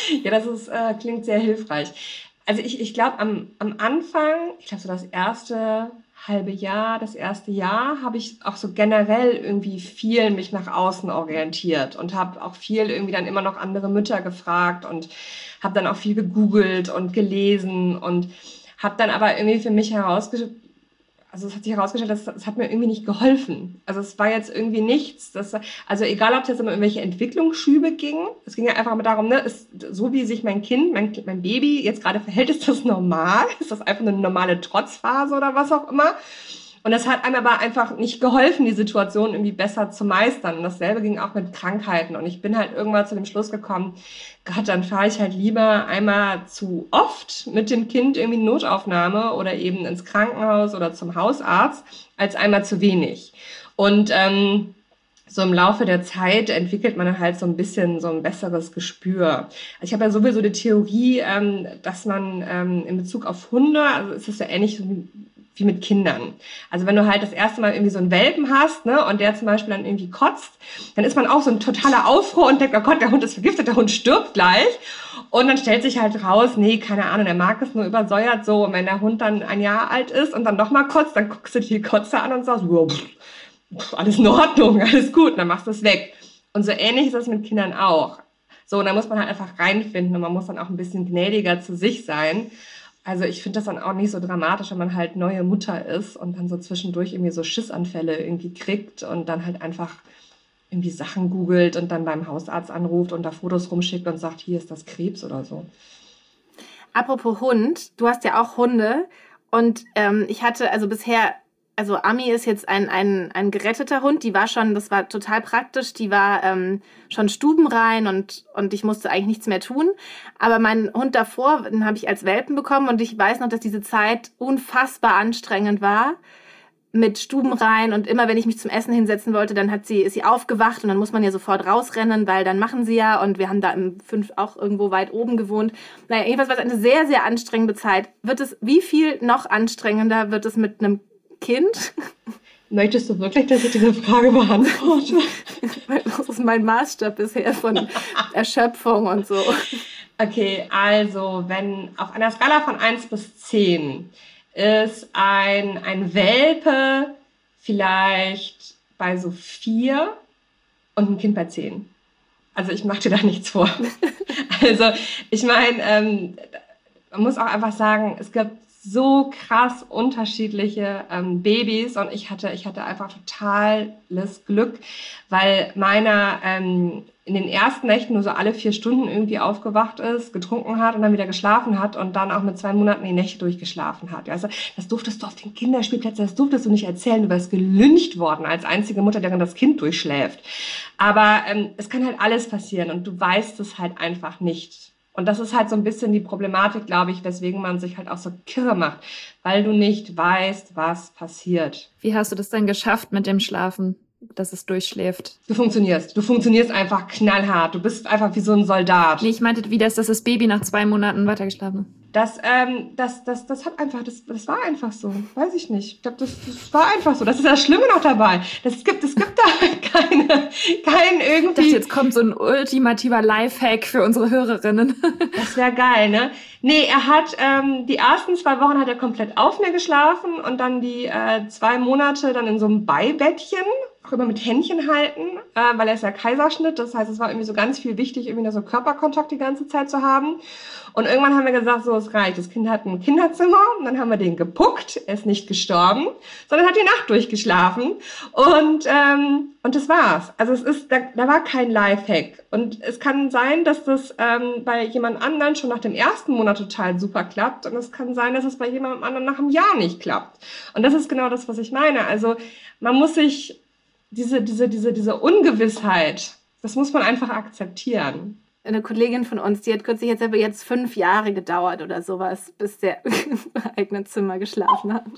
Ja, das ist, äh, klingt sehr hilfreich. Also ich, ich glaube, am, am Anfang, ich glaube so das erste halbe Jahr, das erste Jahr, habe ich auch so generell irgendwie viel mich nach außen orientiert und habe auch viel irgendwie dann immer noch andere Mütter gefragt und habe dann auch viel gegoogelt und gelesen und habe dann aber irgendwie für mich herausgestellt, also es hat sich herausgestellt, das, das hat mir irgendwie nicht geholfen. Also es war jetzt irgendwie nichts. Das, also egal, ob es jetzt um irgendwelche Entwicklungsschübe ging, es ging ja einfach mal darum, ne, ist, so wie sich mein Kind, mein, mein Baby jetzt gerade verhält, ist das normal? Ist das einfach eine normale Trotzphase oder was auch immer? Und das hat einem aber einfach nicht geholfen, die Situation irgendwie besser zu meistern. Und dasselbe ging auch mit Krankheiten. Und ich bin halt irgendwann zu dem Schluss gekommen, Gott, dann fahre ich halt lieber einmal zu oft mit dem Kind irgendwie in Notaufnahme oder eben ins Krankenhaus oder zum Hausarzt, als einmal zu wenig. Und ähm, so im Laufe der Zeit entwickelt man dann halt so ein bisschen so ein besseres Gespür. Also ich habe ja sowieso die Theorie, ähm, dass man ähm, in Bezug auf Hunde, also ist das ja ähnlich wie wie mit Kindern. Also wenn du halt das erste Mal irgendwie so einen Welpen hast, ne, und der zum Beispiel dann irgendwie kotzt, dann ist man auch so ein totaler Aufruhr und denkt, oh Gott, der Hund ist vergiftet, der Hund stirbt gleich. Und dann stellt sich halt raus, nee, keine Ahnung, der mag es nur übersäuert so. Und wenn der Hund dann ein Jahr alt ist und dann nochmal kotzt, dann guckst du die Kotze an und sagst, wow, pff, pff, alles in Ordnung, alles gut, und dann machst du es weg. Und so ähnlich ist das mit Kindern auch. So, und da muss man halt einfach reinfinden und man muss dann auch ein bisschen gnädiger zu sich sein. Also ich finde das dann auch nicht so dramatisch, wenn man halt neue Mutter ist und dann so zwischendurch irgendwie so Schissanfälle irgendwie kriegt und dann halt einfach irgendwie Sachen googelt und dann beim Hausarzt anruft und da Fotos rumschickt und sagt, hier ist das Krebs oder so. Apropos Hund, du hast ja auch Hunde und ähm, ich hatte also bisher, also Ami ist jetzt ein, ein, ein geretteter Hund, die war schon, das war total praktisch, die war ähm, schon stubenrein und, und ich musste eigentlich nichts mehr tun. Aber mein Hund davor, den habe ich als Welpen bekommen und ich weiß noch, dass diese Zeit unfassbar anstrengend war mit stubenrein und immer, wenn ich mich zum Essen hinsetzen wollte, dann hat sie, ist sie aufgewacht und dann muss man ja sofort rausrennen, weil dann machen sie ja und wir haben da im fünf auch irgendwo weit oben gewohnt. Naja, jedenfalls war es eine sehr, sehr anstrengende Zeit. Wird es, wie viel noch anstrengender wird es mit einem Kind? Möchtest du wirklich, dass ich diese Frage beantworte? Das ist mein Maßstab bisher von Erschöpfung und so. Okay, also wenn auf einer Skala von eins bis zehn ist ein, ein Welpe vielleicht bei so vier und ein Kind bei zehn. Also ich mache dir da nichts vor. Also ich meine, ähm, man muss auch einfach sagen, es gibt so krass unterschiedliche ähm, Babys und ich hatte ich hatte einfach totales Glück, weil meiner ähm, in den ersten Nächten nur so alle vier Stunden irgendwie aufgewacht ist, getrunken hat und dann wieder geschlafen hat und dann auch mit zwei Monaten die Nächte durchgeschlafen hat. Also das durftest du auf den Kinderspielplätzen, das durftest du nicht erzählen, du wärst gelyncht worden als einzige Mutter, deren das Kind durchschläft. Aber ähm, es kann halt alles passieren und du weißt es halt einfach nicht. Und das ist halt so ein bisschen die Problematik, glaube ich, weswegen man sich halt auch so kirre macht, weil du nicht weißt, was passiert. Wie hast du das denn geschafft mit dem Schlafen, dass es durchschläft? Du funktionierst. Du funktionierst einfach knallhart. Du bist einfach wie so ein Soldat. Nee, ich meinte, wie das, dass das Baby nach zwei Monaten weitergeschlafen hat. Das, ähm, das, das, das hat einfach, das, das war einfach so. Weiß ich nicht. Ich glaube, das, das war einfach so. Das ist das Schlimme noch dabei. Das gibt, es gibt da keine, kein irgendwie. Ich dachte, jetzt kommt so ein ultimativer Lifehack für unsere Hörerinnen. Das wäre geil, ne? Nee, er hat, ähm, die ersten zwei Wochen hat er komplett auf mir geschlafen und dann die äh, zwei Monate dann in so einem Beibettchen, auch immer mit Händchen halten, äh, weil er ist ja Kaiserschnitt. Das heißt, es war irgendwie so ganz viel wichtig, irgendwie so Körperkontakt die ganze Zeit zu haben. Und irgendwann haben wir gesagt, so, es reicht. Das Kind hat ein Kinderzimmer und dann haben wir den gepuckt. Er ist nicht gestorben, sondern hat die Nacht durchgeschlafen. Und ähm, und das war's. Also es ist, da, da war kein Lifehack. Und es kann sein, dass das ähm, bei jemand anderen schon nach dem ersten Monat total super klappt. Und es kann sein, dass es bei jemandem anderen nach einem Jahr nicht klappt. Und das ist genau das, was ich meine. Also man muss sich diese diese diese diese Ungewissheit, das muss man einfach akzeptieren. Eine Kollegin von uns, die hat kürzlich jetzt aber jetzt fünf Jahre gedauert oder sowas, bis der im eigenen Zimmer geschlafen hat.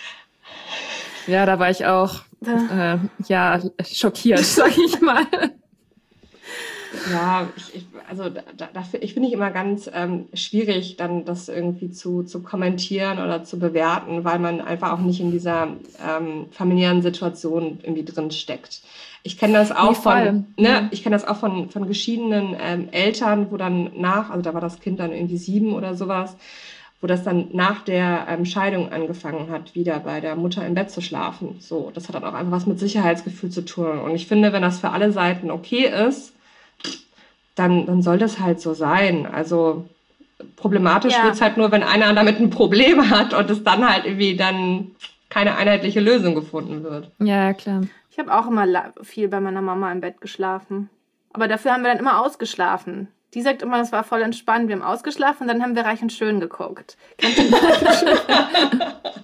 Ja, da war ich auch äh, ja schockiert, sag ich mal. Ja, ich, ich, also da, dafür, ich finde ich immer ganz ähm, schwierig, dann das irgendwie zu, zu kommentieren oder zu bewerten, weil man einfach auch nicht in dieser ähm, familiären Situation irgendwie drin steckt. Ich kenne das auch Nee, voll. von, ne, ich kenne das auch von von geschiedenen ähm, Eltern, wo dann nach, also da war das Kind dann irgendwie sieben oder sowas, wo das dann nach der ähm, Scheidung angefangen hat, wieder bei der Mutter im Bett zu schlafen. So, das hat dann auch einfach was mit Sicherheitsgefühl zu tun. Und ich finde, wenn das für alle Seiten okay ist, dann dann soll das halt so sein. Also problematisch Ja. wird's halt nur, wenn einer damit ein Problem hat und es dann halt irgendwie dann keine einheitliche Lösung gefunden wird. Ja, klar. Ich habe auch immer la- viel bei meiner Mama im Bett geschlafen. Aber dafür haben wir dann immer ausgeschlafen. Die sagt immer, das war voll entspannt. Wir haben ausgeschlafen und dann haben wir Reich und Schön geguckt. Kennt ihr Reich und Schön?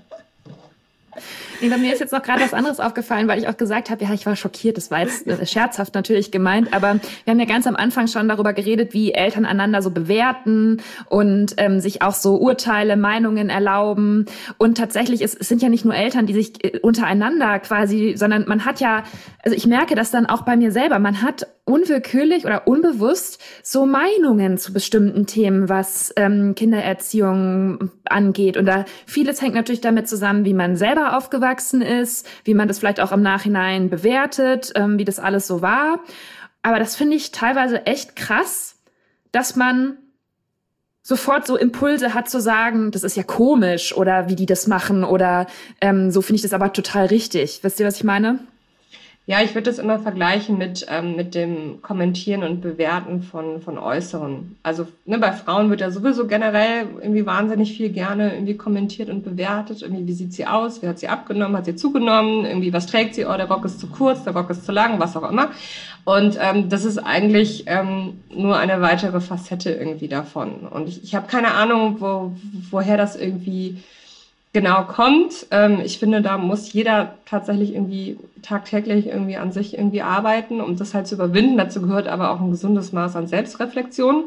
Nee, bei mir ist jetzt noch gerade was anderes aufgefallen, weil ich auch gesagt habe, ja, ich war schockiert, das war jetzt äh, scherzhaft natürlich gemeint, aber wir haben ja ganz am Anfang schon darüber geredet, wie Eltern einander so bewerten und ähm, sich auch so Urteile, Meinungen erlauben. Und tatsächlich, es, es sind ja nicht nur Eltern, die sich äh, untereinander quasi, sondern man hat ja, also ich merke das dann auch bei mir selber, man hat unwillkürlich oder unbewusst so Meinungen zu bestimmten Themen, was ähm, Kindererziehung angeht. Und da vieles hängt natürlich damit zusammen, wie man selber aufgewachsen ist, wie man das vielleicht auch im Nachhinein bewertet, ähm, wie das alles so war. Aber das finde ich teilweise echt krass, dass man sofort so Impulse hat zu sagen, das ist ja komisch oder wie die das machen oder ähm, so finde ich das aber total richtig. Wisst ihr, was ich meine? Ja, ich würde das immer vergleichen mit ähm, mit dem Kommentieren und Bewerten von von Äußeren. Also ne, bei Frauen wird ja sowieso generell irgendwie wahnsinnig viel gerne irgendwie kommentiert und bewertet. Irgendwie, wie sieht sie aus? Wie hat sie abgenommen? Hat sie zugenommen? Irgendwie, was trägt sie? Oh, der Rock ist zu kurz, der Rock ist zu lang, was auch immer. Und ähm, das ist eigentlich ähm, nur eine weitere Facette irgendwie davon. Und ich, ich habe keine Ahnung, wo, woher das irgendwie genau kommt. Ähm, ich finde, da muss jeder tatsächlich irgendwie tagtäglich irgendwie an sich irgendwie arbeiten, um das halt zu überwinden. Dazu gehört aber auch ein gesundes Maß an Selbstreflexion.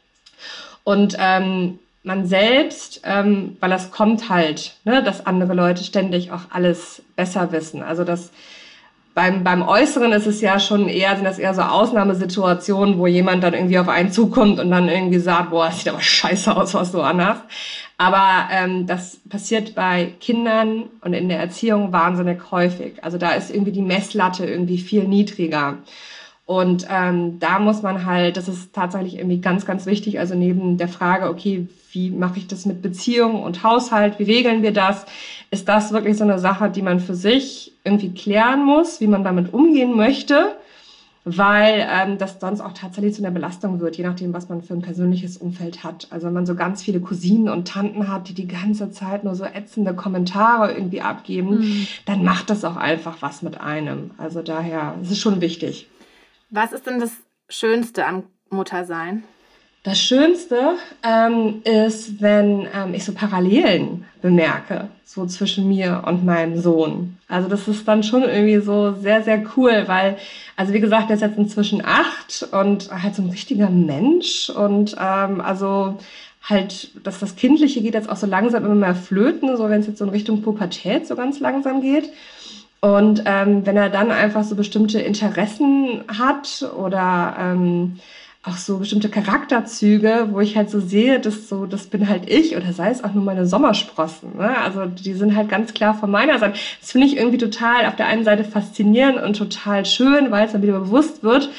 Und ähm, man selbst, ähm, weil das kommt halt, ne, dass andere Leute ständig auch alles besser wissen. Also das beim beim Äußeren ist es ja schon eher, sind das eher so Ausnahmesituationen, wo jemand dann irgendwie auf einen zukommt und dann irgendwie sagt, boah, das sieht aber scheiße aus, was du anhast. Aber ähm, das passiert bei Kindern und in der Erziehung wahnsinnig häufig. Also da ist irgendwie die Messlatte irgendwie viel niedriger. Und ähm, da muss man halt, das ist tatsächlich irgendwie ganz, ganz wichtig, also neben der Frage, okay, wie mache ich das mit Beziehung und Haushalt, wie regeln wir das, ist das wirklich so eine Sache, die man für sich irgendwie klären muss, wie man damit umgehen möchte, weil ähm, das sonst auch tatsächlich zu einer Belastung wird, je nachdem, was man für ein persönliches Umfeld hat. Also wenn man so ganz viele Cousinen und Tanten hat, die die ganze Zeit nur so ätzende Kommentare irgendwie abgeben, mhm. dann macht das auch einfach was mit einem. Also daher, es ist schon wichtig. Was ist denn das Schönste am Muttersein? Das Schönste ähm, ist, wenn ähm, ich so Parallelen bemerke, so zwischen mir und meinem Sohn. Also das ist dann schon irgendwie so sehr, sehr cool, weil, also wie gesagt, der ist jetzt inzwischen acht und halt so ein richtiger Mensch und ähm, also halt, dass das Kindliche geht jetzt auch so langsam immer mehr flöten, so wenn es jetzt so in Richtung Pubertät so ganz langsam geht. Und ähm, wenn er dann einfach so bestimmte Interessen hat oder ähm, auch so bestimmte Charakterzüge, wo ich halt so sehe, dass so, das bin halt ich oder sei es auch nur meine Sommersprossen. Ne? Also die sind halt ganz klar von meiner Seite. Das finde ich irgendwie total auf der einen Seite faszinierend und total schön, weil es dann wieder bewusst wird,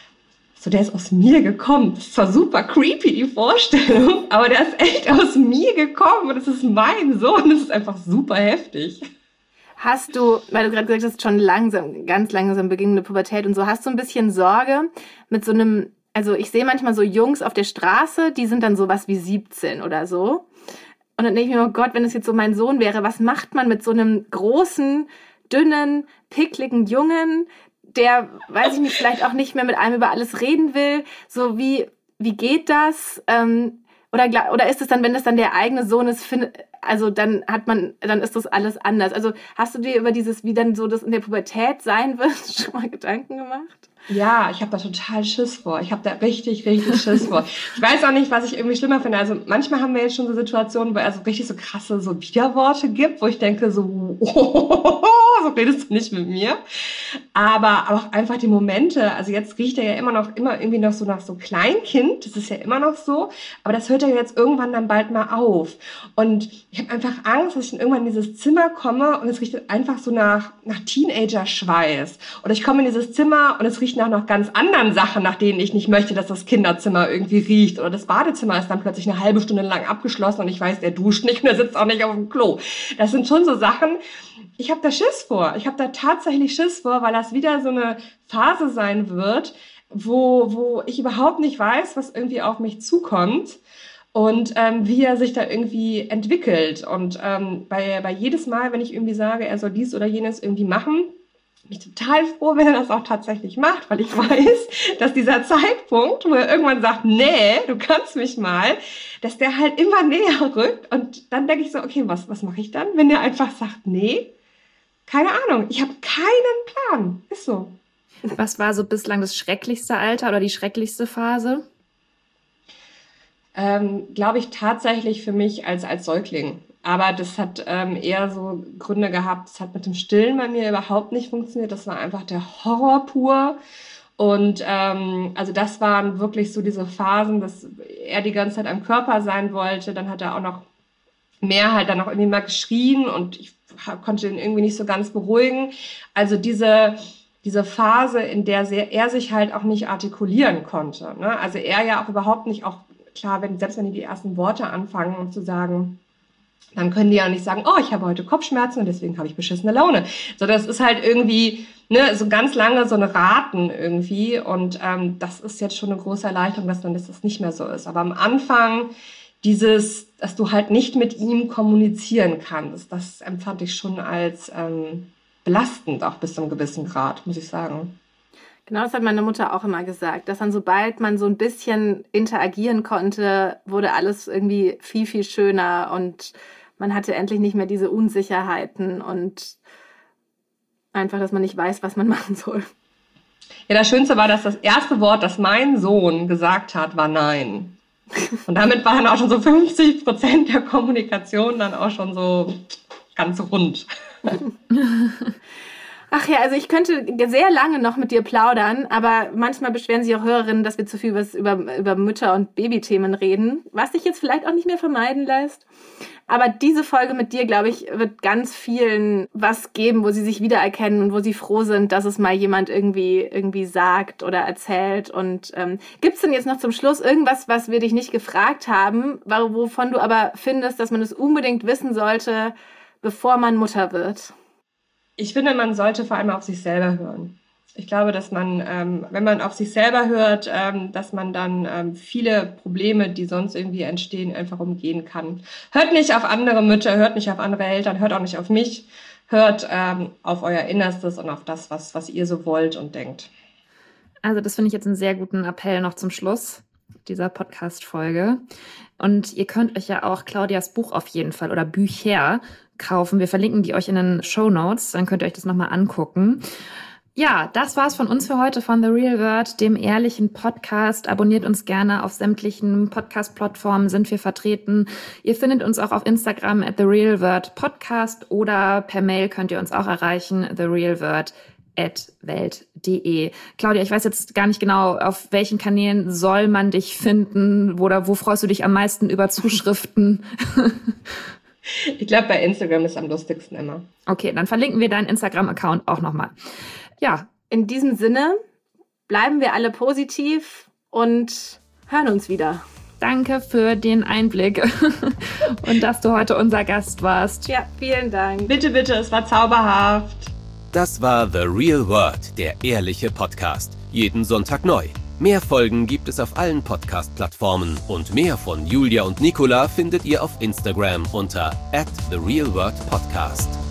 so der ist aus mir gekommen. Das ist zwar super creepy, die Vorstellung, aber der ist echt aus mir gekommen und das ist mein Sohn. Das ist einfach super heftig. Hast du, weil du gerade gesagt hast, schon langsam, ganz langsam beginnende Pubertät und so, hast du ein bisschen Sorge mit so einem, also ich sehe manchmal so Jungs auf der Straße, die sind dann sowas wie siebzehn oder so. Und dann denke ich mir, oh Gott, wenn das jetzt so mein Sohn wäre, was macht man mit so einem großen, dünnen, pickligen Jungen, der, weiß ich nicht, vielleicht auch nicht mehr mit einem über alles reden will? So wie, wie geht das? Ähm, oder, oder ist es dann, wenn das dann der eigene Sohn ist, find, also dann hat man, dann ist das alles anders. Also hast du dir über dieses, wie dann so das in der Pubertät sein wird, schon mal Gedanken gemacht? Ja, ich habe da total Schiss vor. Ich habe da richtig, richtig Schiss vor. Ich weiß auch nicht, was ich irgendwie schlimmer finde. Also manchmal haben wir jetzt schon so Situationen, wo es also richtig so krasse so Widerworte gibt, wo ich denke so, oh, so redest du nicht mit mir. Aber, aber auch einfach die Momente, also jetzt riecht er ja immer noch, immer irgendwie noch so nach so Kleinkind, das ist ja immer noch so, aber das hört ja jetzt irgendwann dann bald mal auf. Und ich habe einfach Angst, dass ich dann irgendwann in dieses Zimmer komme und es riecht einfach so nach, nach Teenager-Schweiß. Oder ich komme in dieses Zimmer und es riecht nach noch ganz anderen Sachen, nach denen ich nicht möchte, dass das Kinderzimmer irgendwie riecht. Oder das Badezimmer ist dann plötzlich eine halbe Stunde lang abgeschlossen und ich weiß, der duscht nicht und der sitzt auch nicht auf dem Klo. Das sind schon so Sachen, ich habe da Schiss vor. Ich habe da tatsächlich Schiss vor, weil das wieder so eine Phase sein wird, wo, wo ich überhaupt nicht weiß, was irgendwie auf mich zukommt. Und ähm, wie er sich da irgendwie entwickelt. Und ähm, bei, bei jedes Mal, wenn ich irgendwie sage, er soll dies oder jenes irgendwie machen, bin ich total froh, wenn er das auch tatsächlich macht, weil ich weiß, dass dieser Zeitpunkt, wo er irgendwann sagt, nee, du kannst mich mal, dass der halt immer näher rückt. Und dann denke ich so, okay, was, was mache ich dann, wenn der einfach sagt, nee? Keine Ahnung, ich habe keinen Plan. Ist so. Was war so bislang das schrecklichste Alter oder die schrecklichste Phase? Ähm, glaube ich tatsächlich für mich als, als Säugling. Aber das hat ähm, eher so Gründe gehabt, es hat mit dem Stillen bei mir überhaupt nicht funktioniert. Das war einfach der Horror pur. Und ähm, also das waren wirklich so diese Phasen, dass er die ganze Zeit am Körper sein wollte. Dann hat er auch noch mehr halt dann noch irgendwie mal geschrien und ich konnte ihn irgendwie nicht so ganz beruhigen. Also diese... diese Phase, in der er sich halt auch nicht artikulieren konnte. Ne? Also er ja auch überhaupt nicht, auch klar, wenn, selbst wenn die die ersten Worte anfangen, um zu sagen, dann können die ja nicht sagen, oh, ich habe heute Kopfschmerzen und deswegen habe ich beschissene Laune. So, das ist halt irgendwie, ne, so ganz lange so eine Raten irgendwie und ähm, das ist jetzt schon eine große Erleichterung, dass dann das nicht mehr so ist. Aber am Anfang dieses, dass du halt nicht mit ihm kommunizieren kannst, das empfand ich schon als ähm, belastend, auch bis zu einem gewissen Grad, muss ich sagen. Genau, das hat meine Mutter auch immer gesagt, dass dann sobald man so ein bisschen interagieren konnte, wurde alles irgendwie viel, viel schöner und man hatte endlich nicht mehr diese Unsicherheiten und einfach, dass man nicht weiß, was man machen soll. Ja, das Schönste war, dass das erste Wort, das mein Sohn gesagt hat, war Nein. Und damit waren auch schon so fünfzig Prozent der Kommunikation dann auch schon so ganz rund. Ach ja, also ich könnte sehr lange noch mit dir plaudern, aber manchmal beschweren sich auch Hörerinnen, dass wir zu viel was über, über Mütter- und Babythemen reden, was sich jetzt vielleicht auch nicht mehr vermeiden lässt. Aber diese Folge mit dir, glaube ich, wird ganz vielen was geben, wo sie sich wiedererkennen und wo sie froh sind, dass es mal jemand irgendwie irgendwie sagt oder erzählt. Und ähm, gibt es denn jetzt noch zum Schluss irgendwas, was wir dich nicht gefragt haben, wovon du aber findest, dass man es unbedingt wissen sollte, bevor man Mutter wird? Ich finde, man sollte vor allem auf sich selber hören. Ich glaube, dass man, ähm, wenn man auf sich selber hört, ähm, dass man dann ähm, viele Probleme, die sonst irgendwie entstehen, einfach umgehen kann. Hört nicht auf andere Mütter, hört nicht auf andere Eltern, hört auch nicht auf mich. Hört ähm, auf euer Innerstes und auf das, was, was ihr so wollt und denkt. Also das finde ich jetzt einen sehr guten Appell noch zum Schluss dieser Podcast-Folge. Und ihr könnt euch ja auch Claudias Buch auf jeden Fall oder Bücher kaufen. Wir verlinken die euch in den Shownotes, dann könnt ihr euch das nochmal angucken. Ja, das war's von uns für heute von The Real Word, dem ehrlichen Podcast. Abonniert uns gerne auf sämtlichen Podcast-Plattformen, sind wir vertreten. Ihr findet uns auch auf Instagram at The Real Word Podcast oder per Mail könnt ihr uns auch erreichen, therealword at welt punkt de. Claudia, ich weiß jetzt gar nicht genau, auf welchen Kanälen soll man dich finden oder wo freust du dich am meisten über Zuschriften? Ich glaube, bei Instagram ist am lustigsten immer. Okay, dann verlinken wir deinen Instagram-Account auch nochmal. Ja. In diesem Sinne bleiben wir alle positiv und hören uns wieder. Danke für den Einblick und dass du heute unser Gast warst. Ja, vielen Dank. Bitte, bitte, es war zauberhaft. Das war The Real Word, der ehrliche Podcast. Jeden Sonntag neu. Mehr Folgen gibt es auf allen Podcast-Plattformen und mehr von Julia und Nicola findet ihr auf Instagram unter at The Real Word Podcast.